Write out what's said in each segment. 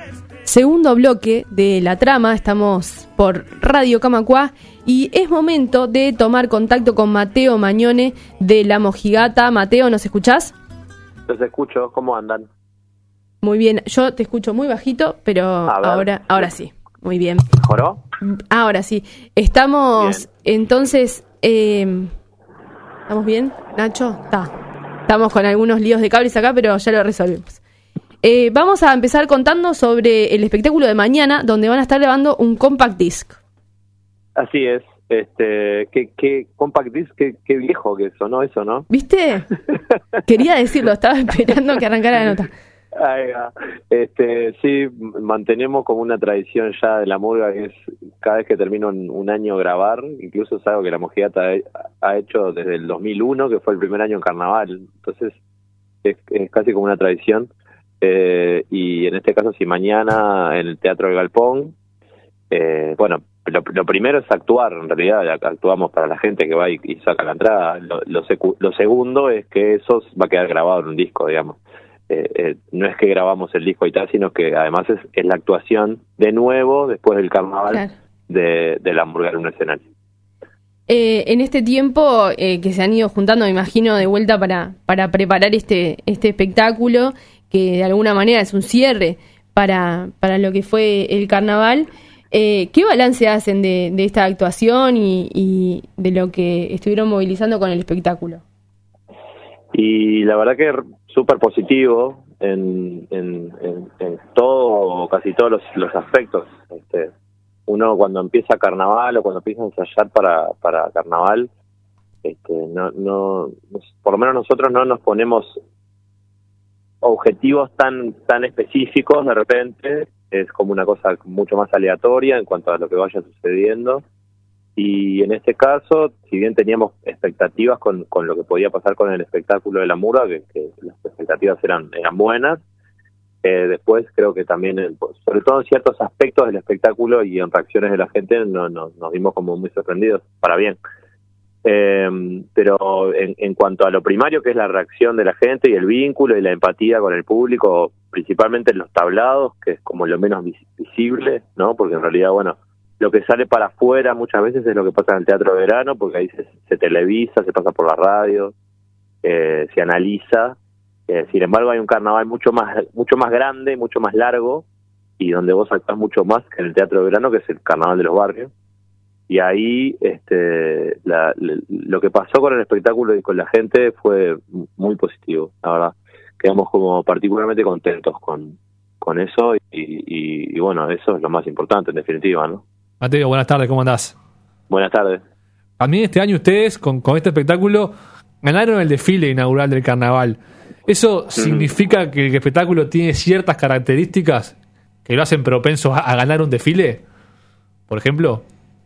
Segundo bloque de La Trama, estamos por Radio Camacuá y es momento de tomar contacto con Mateo Mañone de La Mojigata. Mateo, ¿nos escuchás? Los escucho, ¿cómo andan? Muy bien, yo te escucho muy bajito, pero ahora sí, muy bien. ¿Mejoró? Ahora sí, estamos bien. Entonces, ¿estamos bien, Nacho? Estamos con algunos líos de cables acá, pero ya lo resolvemos. Vamos a empezar contando sobre el espectáculo de mañana, donde van a estar grabando un compact disc. Así es. ¿Qué compact disc? Qué viejo que sonó eso, ¿no? ¿Viste? Quería decirlo, estaba esperando que arrancara la nota. Ahí va. Sí, mantenemos como una tradición ya de la murga, que es cada vez que termino un año grabar, incluso es algo que la Mojigata ha hecho desde el 2001, que fue el primer año en carnaval. Entonces es casi como una tradición. Y en este caso, si mañana en el Teatro del Galpón, bueno, lo primero es actuar. En realidad actuamos para la gente que va y saca la entrada. Lo segundo es que eso va a quedar grabado en un disco, digamos. No es que grabamos el disco y tal, sino que además es la actuación de nuevo después del carnaval, claro, de la murga en un escenario. En este tiempo que se han ido juntando, me imagino, de vuelta para preparar este espectáculo, que de alguna manera es un cierre para lo que fue el carnaval, ¿qué balance hacen de esta actuación y de lo que estuvieron movilizando con el espectáculo? Y la verdad que súper positivo en todo, casi todos los aspectos. Uno cuando empieza carnaval o cuando empieza a ensayar para carnaval, no, por lo menos nosotros no nos ponemos objetivos tan específicos. De repente es como una cosa mucho más aleatoria en cuanto a lo que vaya sucediendo. Y en este caso, si bien teníamos expectativas con lo que podía pasar con el espectáculo de la murga, que las expectativas eran buenas, después creo que también, sobre todo en ciertos aspectos del espectáculo y en reacciones de la gente, nos vimos como muy sorprendidos, para bien. Pero en cuanto a lo primario, que es la reacción de la gente y el vínculo y la empatía con el público, principalmente en los tablados, que es como lo menos visible, ¿no? Porque en realidad, bueno, lo que sale para afuera muchas veces es lo que pasa en el teatro de verano, porque ahí se televisa, se pasa por la radio, se analiza. Sin embargo, hay un carnaval mucho más grande, mucho más largo, y donde vos actuás mucho más que en el teatro de verano, que es el carnaval de los barrios. Y ahí lo que pasó con el espectáculo y con la gente fue muy positivo, la verdad. Quedamos como particularmente contentos con eso y bueno, eso es lo más importante en definitiva, ¿no? Mateo, buenas tardes, ¿cómo andás? Buenas tardes. A mí este año ustedes, con este espectáculo, ganaron el desfile inaugural del carnaval. ¿Eso significa que el espectáculo tiene ciertas características que lo hacen propenso a ganar un desfile, por ejemplo?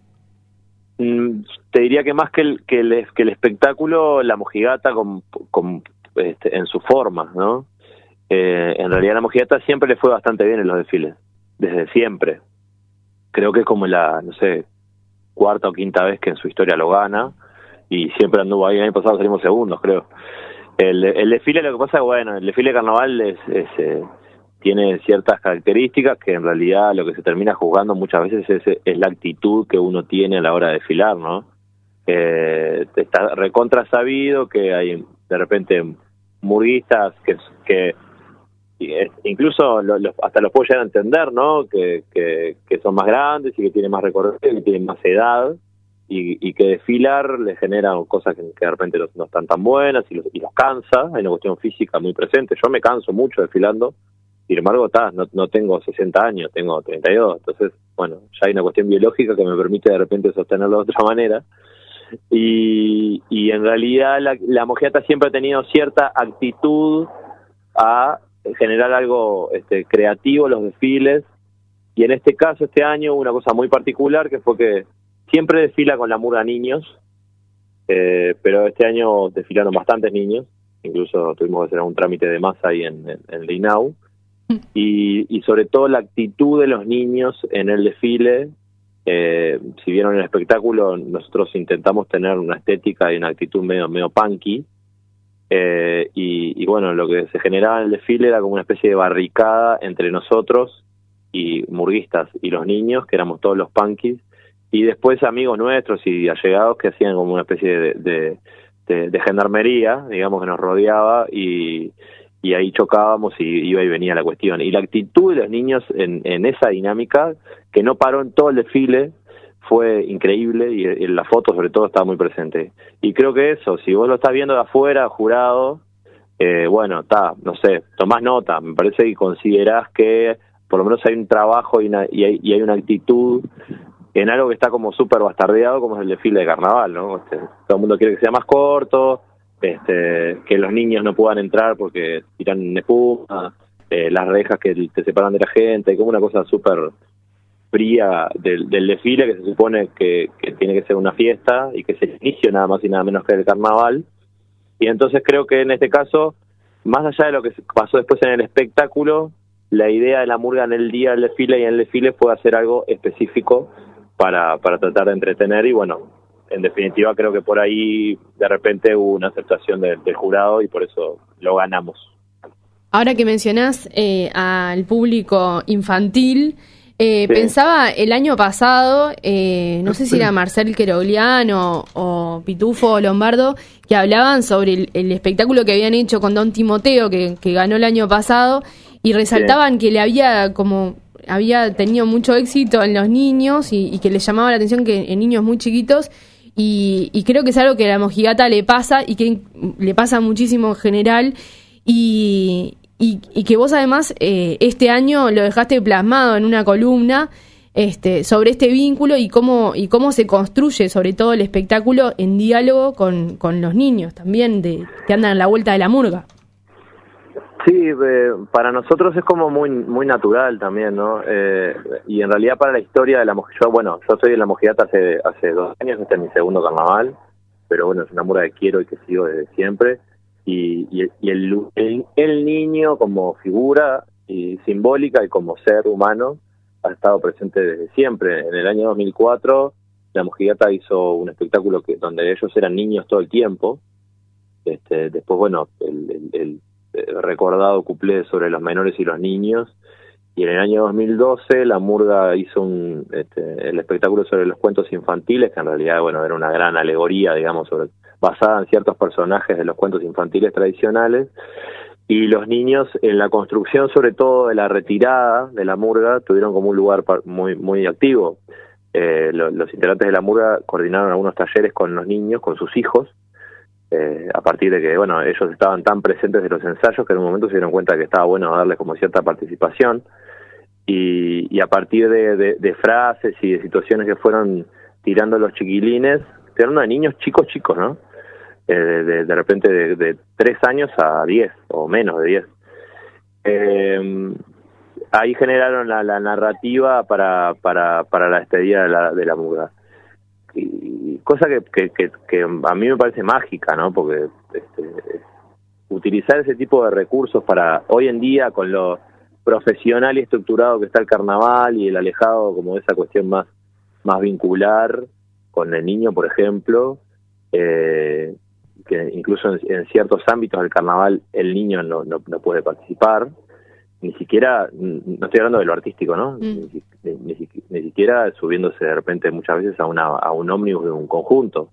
Te diría que más que el espectáculo, la Mojigata en su forma, ¿no? En realidad la Mojigata siempre le fue bastante bien en los desfiles, desde siempre. Creo que es como la, no sé, cuarta o quinta vez que en su historia lo gana, y siempre anduvo ahí. El año pasado salimos segundos, creo. El desfile, lo que pasa es, bueno, el desfile de carnaval tiene ciertas características que en realidad lo que se termina juzgando muchas veces es la actitud que uno tiene a la hora de desfilar, ¿no? Está recontra sabido que hay de repente murguistas que incluso hasta los puedo llegar a entender, ¿no? Que son más grandes y que tienen más recorrido, que tienen más edad, y que desfilar les genera cosas que de repente no están tan buenas y los cansa. Hay una cuestión física muy presente. Yo me canso mucho desfilando. Sin embargo, no tengo 60 años, tengo 32. Entonces, bueno, ya hay una cuestión biológica que me permite de repente sostenerlo de otra manera. Y en realidad la Mojigata siempre ha tenido cierta actitud a generar algo creativo en los desfiles. Y en este caso, este año, hubo una cosa muy particular, que fue que siempre desfila con la murga niños, pero este año desfilaron bastantes niños. Incluso tuvimos que hacer un trámite de masa ahí en el INAU. Y sobre todo la actitud de los niños en el desfile. Si vieron el espectáculo, nosotros intentamos tener una estética y una actitud medio punky, y bueno, lo que se generaba en el desfile era como una especie de barricada entre nosotros y murguistas y los niños, que éramos todos los punkis, y después amigos nuestros y allegados que hacían como una especie de gendarmería, digamos, que nos rodeaba, y ahí chocábamos y iba y venía la cuestión. Y la actitud de los niños en esa dinámica, que no paró en todo el desfile, fue increíble, y en la foto sobre todo estaba muy presente. Y creo que eso, si vos lo estás viendo de afuera, jurado, bueno, no sé, tomás nota, me parece que considerás que por lo menos hay un trabajo y hay una actitud en algo que está como súper bastardeado, como es el desfile de carnaval, ¿no? Todo el mundo quiere que sea más corto, que los niños no puedan entrar porque tiran espuma, las rejas que te separan de la gente, como una cosa súper fría del desfile, que se supone que tiene que ser una fiesta y que es el inicio nada más y nada menos que el carnaval. Y entonces creo que en este caso, más allá de lo que pasó después en el espectáculo, la idea de la murga en el día del desfile y en el desfile fue hacer algo específico para tratar de entretener, y bueno, en definitiva creo que por ahí de repente hubo una aceptación del jurado y por eso lo ganamos. Ahora que mencionás al público infantil, Sí. Pensaba el año pasado, no sé si era Marcel Querogliano o Pitufo Lombardo, que hablaban sobre el espectáculo que habían hecho con Don Timoteo, que ganó el año pasado, y resaltaban que le había tenido mucho éxito en los niños y que les llamaba la atención que en niños muy chiquitos, y creo que es algo que a la mojigata le pasa y que le pasa muchísimo en general, y que vos además este año lo dejaste plasmado en una columna sobre este vínculo y cómo se construye sobre todo el espectáculo en diálogo con los niños también que andan a la vuelta de la murga. Sí, para nosotros es como muy natural también, ¿no? Y en realidad para la historia de la mojigata, yo estoy en la mojigata hace 2 años, este es mi segundo carnaval, pero bueno, es una murga que quiero y que sigo desde siempre. Y el niño como figura simbólica y como ser humano ha estado presente desde siempre. En el año 2004 la mojigata hizo un espectáculo donde ellos eran niños todo el tiempo. Después, bueno, el recordado cuplé sobre los menores y los niños, y en el año 2012 la murga hizo el espectáculo sobre los cuentos infantiles, que en realidad, bueno, era una gran alegoría, digamos, basada en ciertos personajes de los cuentos infantiles tradicionales, y los niños en la construcción, sobre todo de la retirada de la murga, tuvieron como un lugar muy muy activo. Los integrantes de la murga coordinaron algunos talleres con los niños, con sus hijos, a partir de que, bueno, ellos estaban tan presentes de los ensayos que en un momento se dieron cuenta que estaba bueno darles como cierta participación, y a partir de frases y de situaciones que fueron tirando los chiquilines, tirando de niños chicos, ¿no? De repente de 3 años a 10 o menos de 10. Ahí generaron la narrativa para la despedida de la murga. Y cosa que a mí me parece mágica, ¿no? Porque utilizar ese tipo de recursos para hoy en día, con lo profesional y estructurado que está el carnaval y el alejado como de esa cuestión más vincular con el niño, por ejemplo, que incluso en ciertos ámbitos del carnaval el niño no puede participar, ni siquiera, no estoy hablando de lo artístico, ¿no? Ni siquiera subiéndose de repente muchas veces a un ómnibus de un conjunto.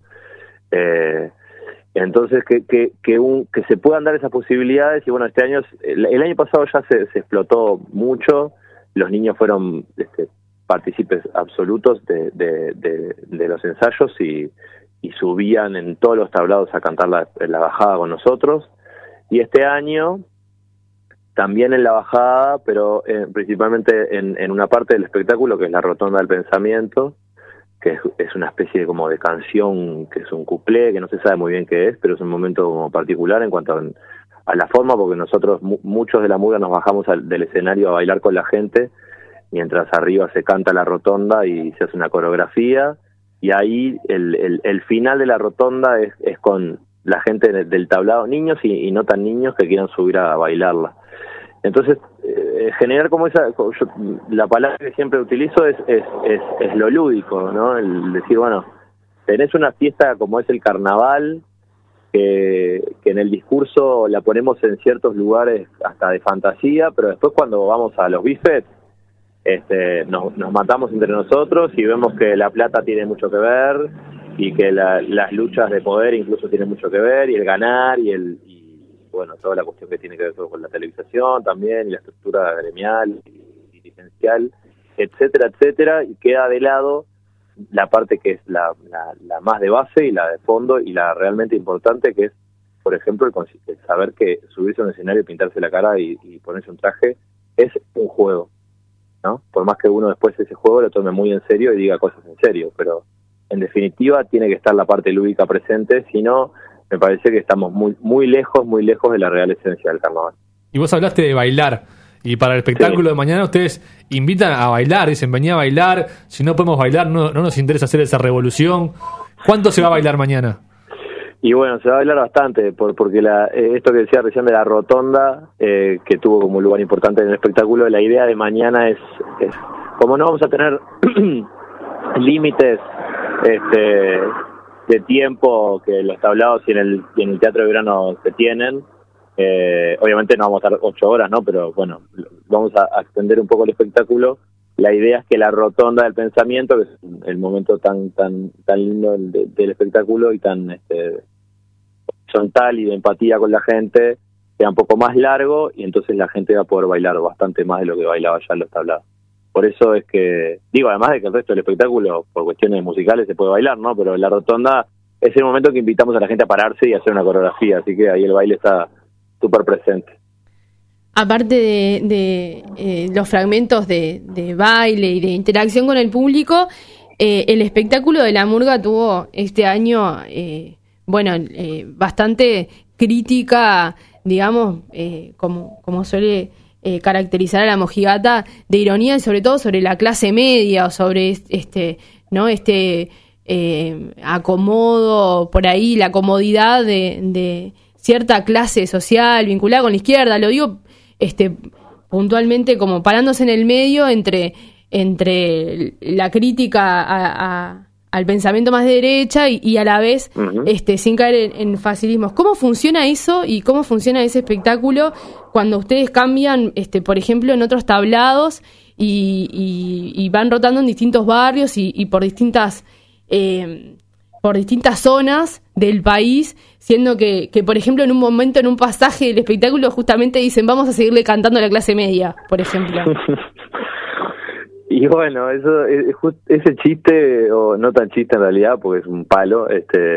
Entonces que se puedan dar esas posibilidades, y bueno, este año, el año pasado ya se explotó mucho, los niños fueron partícipes absolutos de los ensayos y subían en todos los tablados a cantar la bajada con nosotros, y este año también en la bajada, pero principalmente en una parte del espectáculo que es la Rotonda del Pensamiento, que es una especie como de canción, que es un cuplé, que no se sabe muy bien qué es, pero es un momento como particular en cuanto a la forma, porque nosotros, muchos de la murga, nos bajamos del escenario a bailar con la gente, mientras arriba se canta la rotonda y se hace una coreografía, y ahí el final de la rotonda es con la gente del tablado, niños y no tan niños que quieran subir a bailarla. Entonces, generar como la palabra que siempre utilizo es lo lúdico, ¿no? El decir, bueno, tenés una fiesta como es el carnaval, que en el discurso la ponemos en ciertos lugares hasta de fantasía, pero después cuando vamos a los bifes, nos matamos entre nosotros y vemos que la plata tiene mucho que ver y que las luchas de poder incluso tienen mucho que ver, y el ganar y bueno, toda la cuestión que tiene que ver con la televisación también, y la estructura gremial y dirigencial, etcétera, etcétera, y queda de lado la parte que es la más de base y la de fondo y la realmente importante, que es, por ejemplo, el saber que subirse a un escenario, pintarse la cara y ponerse un traje es un juego, ¿no? Por más que uno después ese juego lo tome muy en serio y diga cosas en serio, pero en definitiva tiene que estar la parte lúdica presente, si no, me parece que estamos muy lejos de la real esencia del carnaval. Y vos hablaste de bailar, y para el espectáculo de mañana ustedes invitan a bailar, dicen, vení a bailar, si no podemos bailar no nos interesa hacer esa revolución. ¿Cuánto se va a bailar mañana? Y bueno, se va a bailar bastante, porque esto que decía recién de la rotonda, que tuvo como un lugar importante en el espectáculo, la idea de mañana es como no vamos a tener límites de tiempo que los tablados y en el teatro de verano se tienen, obviamente no vamos a estar 8 horas, ¿no? Pero bueno, vamos a extender un poco el espectáculo. La idea es que la rotonda del pensamiento, que es el momento tan lindo del espectáculo y tan horizontal y de empatía con la gente, sea un poco más largo, y entonces la gente va a poder bailar bastante más de lo que bailaba ya en los tablados. Por eso es que, digo, además de que el resto del espectáculo, por cuestiones musicales, se puede bailar, ¿no? Pero la rotonda es el momento que invitamos a la gente a pararse y hacer una coreografía, así que ahí el baile está súper presente. Aparte de los fragmentos de baile y de interacción con el público, el espectáculo de la Murga tuvo este año, bastante crítica, digamos, como suele caracterizar a la mojigata, de ironía, y sobre todo sobre la clase media, o sobre acomodo por ahí, la comodidad de cierta clase social vinculada con la izquierda. Lo digo puntualmente como parándose en el medio entre la crítica al pensamiento más de derecha y a la vez sin caer en facilismos. ¿Cómo funciona eso y cómo funciona ese espectáculo cuando ustedes cambian, por ejemplo, en otros tablados y van rotando en distintos barrios y por distintas zonas del país, siendo que, por ejemplo, en un momento, en un pasaje del espectáculo, justamente dicen, vamos a seguirle cantando a la clase media, por ejemplo? Y bueno, ese chiste, o no tan chiste en realidad, porque es un palo,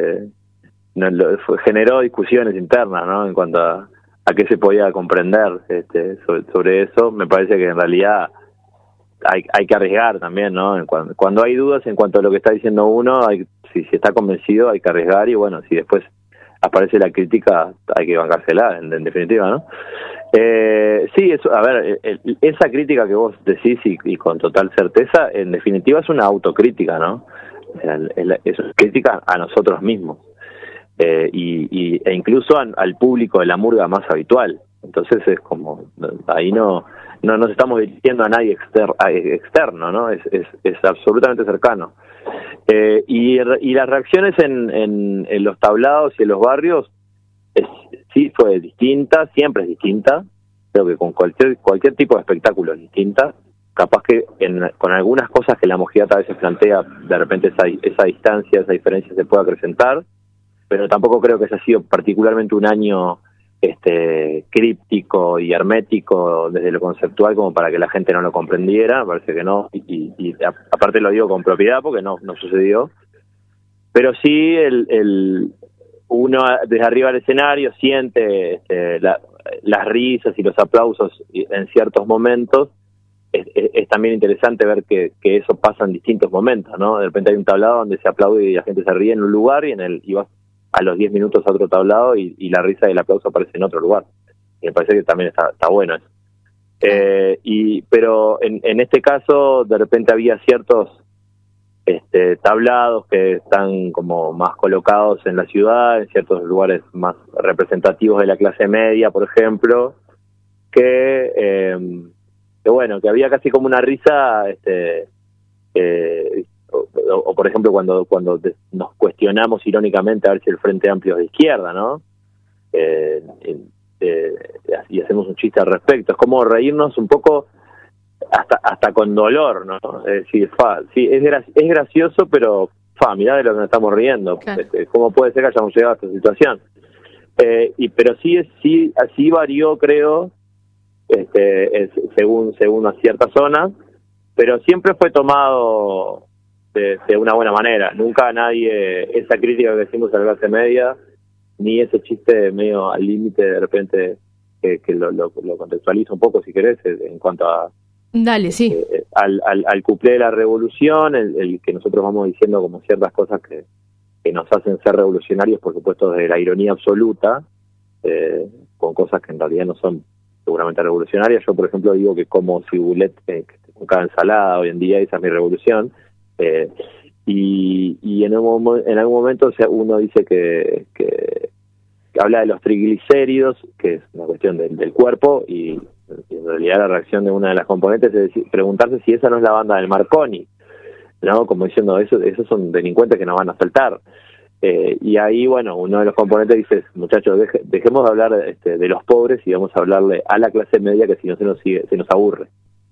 generó discusiones internas, ¿no? En cuanto a qué se podía comprender sobre eso. Me parece que en realidad hay que arriesgar también, ¿no? Cuando hay dudas en cuanto a lo que está diciendo uno, si está convencido hay que arriesgar, y bueno, si después aparece la crítica hay que bancársela, en definitiva, ¿no? Sí, eso, a ver, esa crítica que vos decís y con total certeza, en definitiva es una autocrítica, ¿no? Es una crítica a nosotros mismos, e incluso al público de la Murga más habitual. Entonces es como, ahí no nos estamos dirigiendo a nadie externo, ¿no? Es absolutamente cercano. Y las reacciones en los tablados y en los barrios sí fue distinta, siempre es distinta. Creo que con cualquier tipo de espectáculo es distinta. Capaz que con algunas cosas que la mojigata a veces plantea, de repente esa distancia, esa diferencia se puede acrecentar, pero tampoco creo que ese ha sido particularmente un año críptico y hermético desde lo conceptual como para que la gente no lo comprendiera. Me parece que no, y aparte lo digo con propiedad porque no sucedió, pero sí uno desde arriba del escenario siente las risas y los aplausos en ciertos momentos. Es también interesante ver que eso pasa en distintos momentos, ¿no? De repente hay un tablado donde se aplaude y la gente se ríe en un lugar, y vas a los 10 minutos a otro tablado y la risa y el aplauso aparece en otro lugar. Y me parece que también está bueno eso. Pero en este caso, de repente había ciertos tablados que están como más colocados en la ciudad, en ciertos lugares más representativos de la clase media, por ejemplo, que bueno, que había casi como una risa, o por ejemplo cuando nos cuestionamos irónicamente a ver si el Frente Amplio es de izquierda, ¿no? Y hacemos un chiste al respecto. Es como reírnos un poco hasta con dolor, ¿no? Es decir, sí, es gracioso, pero mirá de lo que nos estamos riendo. Claro. ¿Cómo puede ser que hayamos llegado a esta situación? Pero sí varió, creo, según a ciertas zonas, pero siempre fue tomado de una buena manera. Nunca nadie, esa crítica que decimos a la clase media, ni ese chiste medio al límite de repente, que lo contextualiza un poco, si querés, en cuanto a Dale, sí. al cuplé de la revolución, el que nosotros vamos diciendo como ciertas cosas que nos hacen ser revolucionarios, por supuesto, de la ironía absoluta, con cosas que en realidad no son seguramente revolucionarias. Yo, por ejemplo, digo que como cibulet con cada ensalada hoy en día, esa es mi revolución. Y en algún momento, o sea, uno dice que habla de los triglicéridos, que es una cuestión del cuerpo, y en realidad la reacción de una de las componentes es preguntarse si esa no es la banda del Marconi, ¿no? Como diciendo, esos son delincuentes que nos van a asaltar. Y ahí, bueno, uno de los componentes dice, muchachos, dejemos de hablar de los pobres y vamos a hablarle a la clase media, que si no se nos aburre.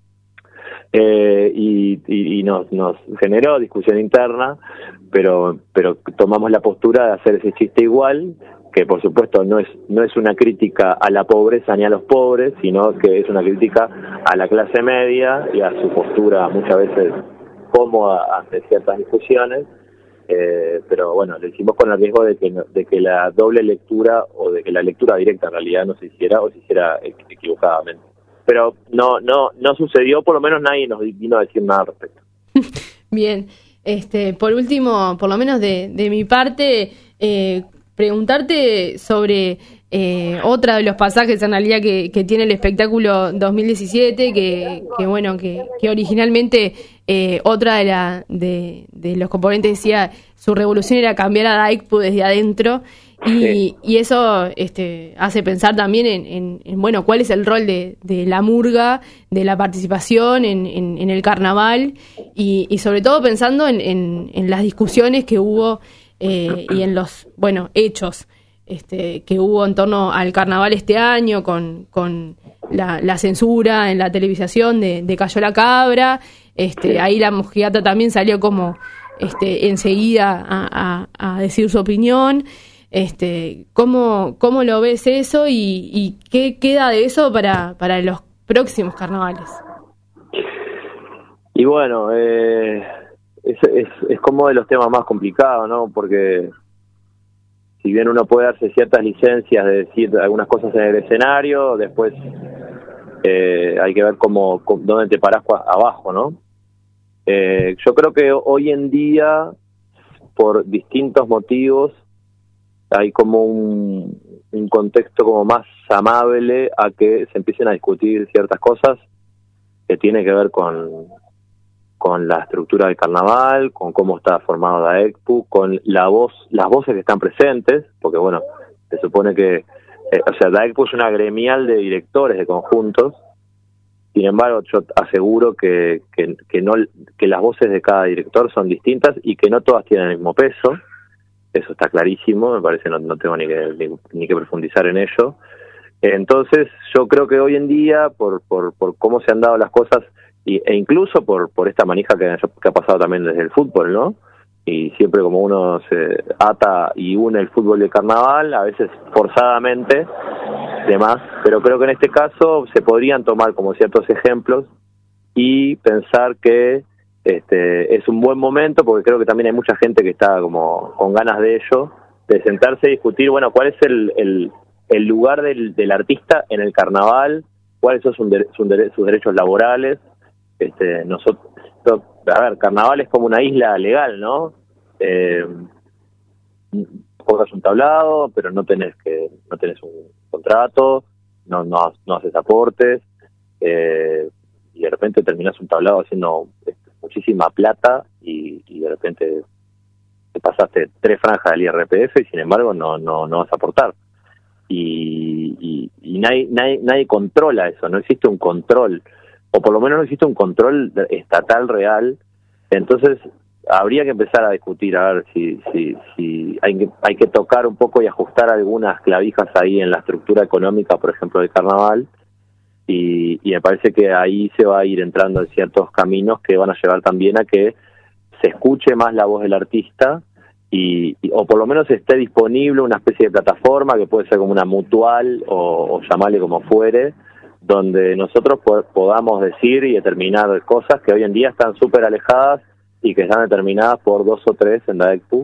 Y nos generó discusión interna, pero tomamos la postura de hacer ese chiste igual, que por supuesto no es una crítica a la pobreza ni a los pobres, sino que es una crítica a la clase media y a su postura muchas veces cómoda ante ciertas discusiones. Pero bueno, lo hicimos con el riesgo de que la doble lectura, o de que la lectura directa en realidad no se hiciera, o se hiciera equivocadamente. Pero no sucedió, por lo menos nadie nos vino a decir nada al respecto. Bien, por último, por lo menos de mi parte, preguntarte sobre otra de los pasajes en realidad que tiene el espectáculo 2017, que bueno, que originalmente otra de los componentes decía su revolución era cambiar a Daikpu desde adentro, y eso hace pensar también en bueno, cuál es el rol de la murga, de la participación en el carnaval, y sobre todo pensando en las discusiones que hubo y en los hechos que hubo en torno al carnaval este año, con la censura en la televisación de Cayó la Cabra. Ahí la mojigata también salió como enseguida a decir su opinión. ¿Cómo lo ves eso y qué queda de eso para los próximos carnavales? Y bueno, es como de los temas más complicados, ¿no? Porque si bien uno puede darse ciertas licencias de decir algunas cosas en el escenario, después hay que ver dónde te parás abajo, ¿no? Yo creo que hoy en día, por distintos motivos, hay como un contexto como más amable a que se empiecen a discutir ciertas cosas que tiene que ver con la estructura del carnaval, con cómo está formado Daikpu, con las voces que están presentes, porque bueno, se supone que Daikpu es una gremial de directores de conjuntos. Sin embargo, yo aseguro que las voces de cada director son distintas y que no todas tienen el mismo peso. Eso está clarísimo, me parece, no tengo ni que profundizar en ello. Entonces, yo creo que hoy en día, por cómo se han dado las cosas, e incluso por esta manija que ha pasado también desde el fútbol, ¿no? Y siempre como uno se ata y une el fútbol y el carnaval, a veces forzadamente, demás, pero creo que en este caso se podrían tomar como ciertos ejemplos y pensar que es un buen momento, porque creo que también hay mucha gente que está como con ganas de ello, de sentarse y discutir, bueno, cuál es el lugar del artista en el carnaval, cuáles son sus derechos laborales. Nosotros, a ver, carnaval es como una isla legal, ¿no? Cobras un tablado, pero no tenés un contrato, no haces aportes, y de repente terminás un tablado haciendo muchísima plata y de repente te pasaste 3 franjas del IRPF y sin embargo no vas a aportar. Y nadie controla eso, no existe un control, o por lo menos no existe un control estatal real. Entonces habría que empezar a discutir, a ver si hay que tocar un poco y ajustar algunas clavijas ahí en la estructura económica, por ejemplo, del carnaval, y me parece que ahí se va a ir entrando en ciertos caminos que van a llevar también a que se escuche más la voz del artista o por lo menos esté disponible una especie de plataforma que puede ser como una mutual o llamarle como fuere, donde nosotros podamos decir y determinar cosas que hoy en día están súper alejadas y que están determinadas por 2 o 3 en la ECPU,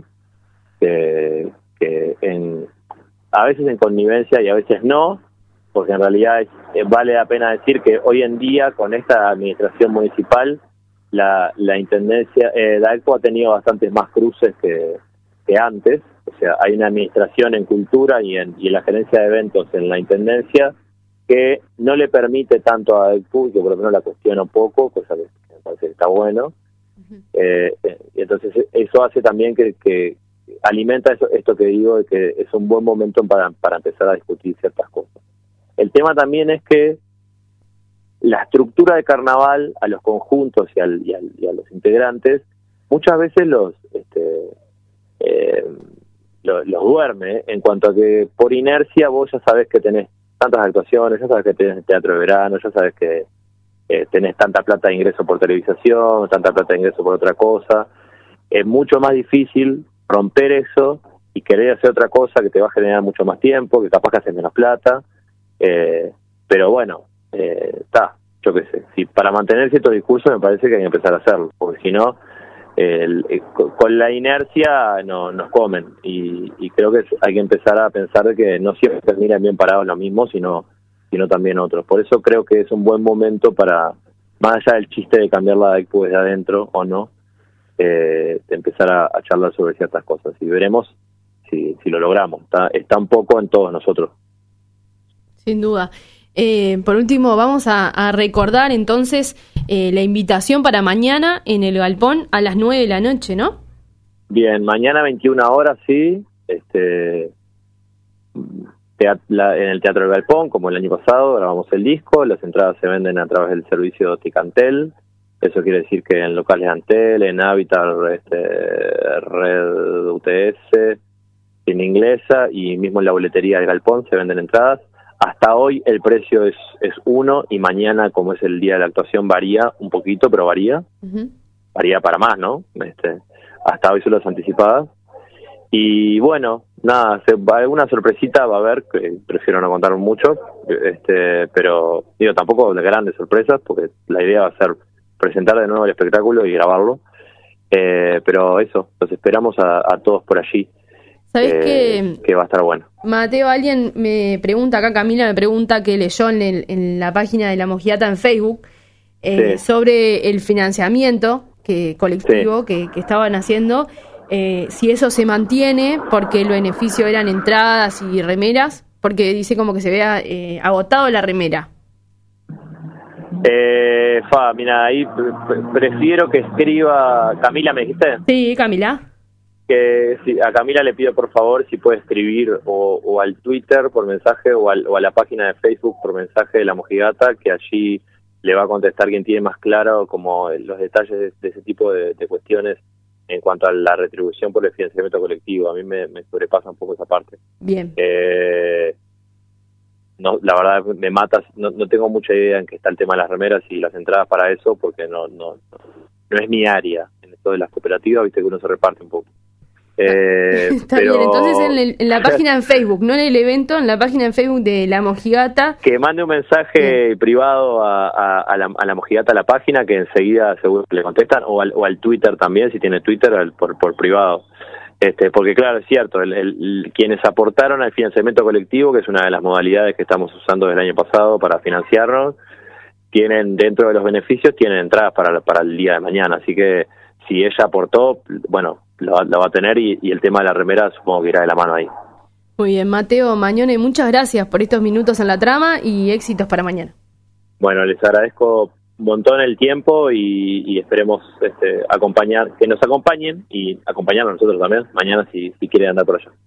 a veces en connivencia y a veces no, porque en realidad vale la pena decir que hoy en día con esta administración municipal la intendencia, la ECPU ha tenido bastantes más cruces que antes. O sea, hay una administración en cultura y en la gerencia de eventos en la intendencia que no le permite tanto a ECPU, que por lo menos la cuestiono poco, cosa que me parece que está bueno. Y entonces eso hace también que alimenta esto que digo, de que es un buen momento para empezar a discutir ciertas cosas. El tema también es que la estructura de carnaval a los conjuntos y a los integrantes muchas veces los duerme, en cuanto a que por inercia vos ya sabés que tenés tantas actuaciones, ya sabés que tenés teatro de verano, ya sabés que tenés tanta plata de ingreso por televisación, tanta plata de ingreso por otra cosa. Es mucho más difícil romper eso y querer hacer otra cosa que te va a generar mucho más tiempo, que capaz que haces menos plata, pero bueno, yo qué sé, si para mantener ciertos discursos me parece que hay que empezar a hacerlo, porque si no, con la inercia nos comen, y creo que hay que empezar a pensar de que no siempre terminan bien parados los mismos, sino también otros. Por eso creo que es un buen momento para, más allá del chiste de cambiar la ECPU desde adentro o no, de empezar a charlar sobre ciertas cosas, y veremos si lo logramos. Está un poco en todos nosotros. Sin duda. Por último, vamos a recordar entonces la invitación para mañana en el Galpón a las 9 de la noche, ¿no? Bien, mañana 21 horas, sí, en el Teatro del Galpón, como el año pasado, grabamos el disco. Las entradas se venden a través del servicio Ticantel. Eso quiere decir que en locales Antel, en Habitat, Red UTS, en Inglesa y mismo en la boletería del Galpón se venden entradas. Hasta hoy el precio es 1, y mañana, como es el día de la actuación, varía un poquito, pero varía. Uh-huh. Varía para más, ¿no? Hasta hoy son las anticipadas. Y bueno, nada, alguna sorpresita va a haber, que prefiero no contar mucho, pero digo, tampoco de grandes sorpresas, porque la idea va a ser presentar de nuevo el espectáculo y grabarlo. Pero eso, los esperamos a todos por allí. ¿Sabés que va a estar bueno? Mateo, alguien me pregunta acá, Camila me pregunta, que leyó en la página de La Mojiata en Facebook sí, sobre el financiamiento colectivo sí, que estaban haciendo, si eso se mantiene, porque el beneficio eran entradas y remeras, porque dice como que se vea agotado la remera. Mira, ahí prefiero que escriba Camila, ¿me dijiste? Sí, Camila. Que a Camila le pido por favor si puede escribir o al Twitter por mensaje o a la página de Facebook por mensaje de La Mojigata, que allí le va a contestar quien tiene más claro como los detalles de ese tipo de cuestiones en cuanto a la retribución por el financiamiento colectivo. A mí me sobrepasa un poco esa parte. Bien. No, la verdad me matas, no tengo mucha idea en qué está el tema de las remeras y las entradas para eso, porque no es mi área. En esto de las cooperativas, viste que uno se reparte un poco. Está pero... bien, entonces en la página en Facebook, no en el evento, en la página en Facebook de La Mojigata. Que mande un mensaje privado a la Mojigata, a la página, que enseguida seguro le contestan, o al Twitter también, si tiene Twitter, por privado. Porque claro, es cierto, quienes aportaron al financiamiento colectivo, que es una de las modalidades que estamos usando desde el año pasado para financiarnos, tienen dentro de los beneficios, tienen entradas para el día de mañana, así que si ella aportó, bueno, la va a tener, y el tema de la remera supongo que irá de la mano ahí. Muy bien, Mateo Mañone, muchas gracias por estos minutos en la trama y éxitos para mañana. Bueno, les agradezco un montón el tiempo y esperemos que nos acompañen y acompañarnos nosotros también mañana si quieren andar por allá.